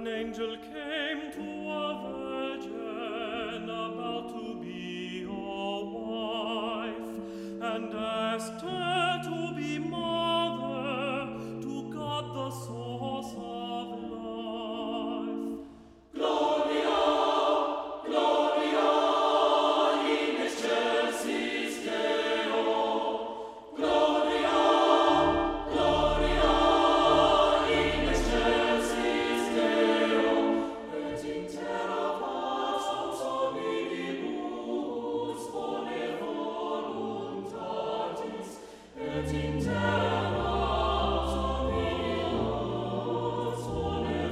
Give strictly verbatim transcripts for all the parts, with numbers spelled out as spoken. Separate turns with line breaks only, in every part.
An angel came to a virgin about to be a wife, and asked her to be mother to God the source of life. Gloria, Gloria in excelsis Deo. Gloria, Gloria in excelsis Deo. Et in terra pax hominibus bone voluntatis. Et in terra pax hominibus bone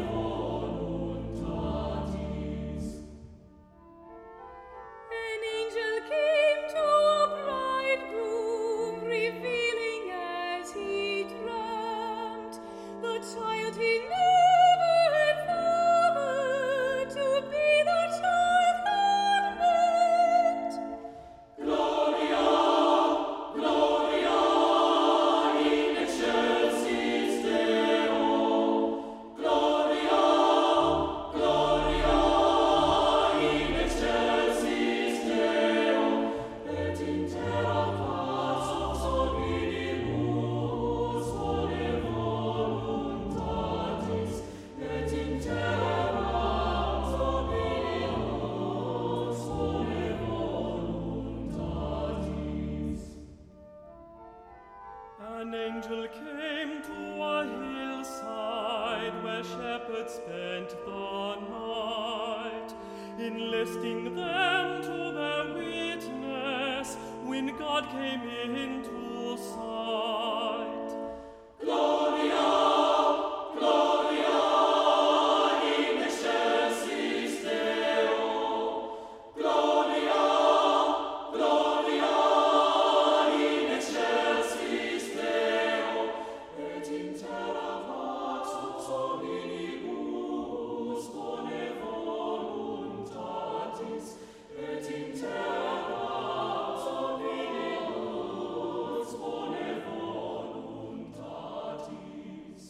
voluntatis.
An angel came to a bridegroom, revealing as he dreamt the child he never had fathered to be the child God meant.
Gloria, Gloria in excelsis Deo. Gloria, Gloria in excelsis Deo. Et in terra pax hominibus bone voluntatis. Et in terra pax hominibus bone voluntatis. An angel came to a hillside where shepherds spent the night, enlisting them to bear witness when God came into sight. Gloria, Gloria in excelsis Deo. Gloria, Gloria in excelsis Deo. Et in terra pax hominibus bone voluntatis. Et in terra pax hominibus bone voluntatis.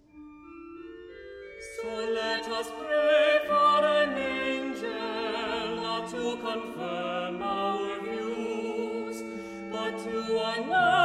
So let us pray for an angel, not to confirm our views, but to announce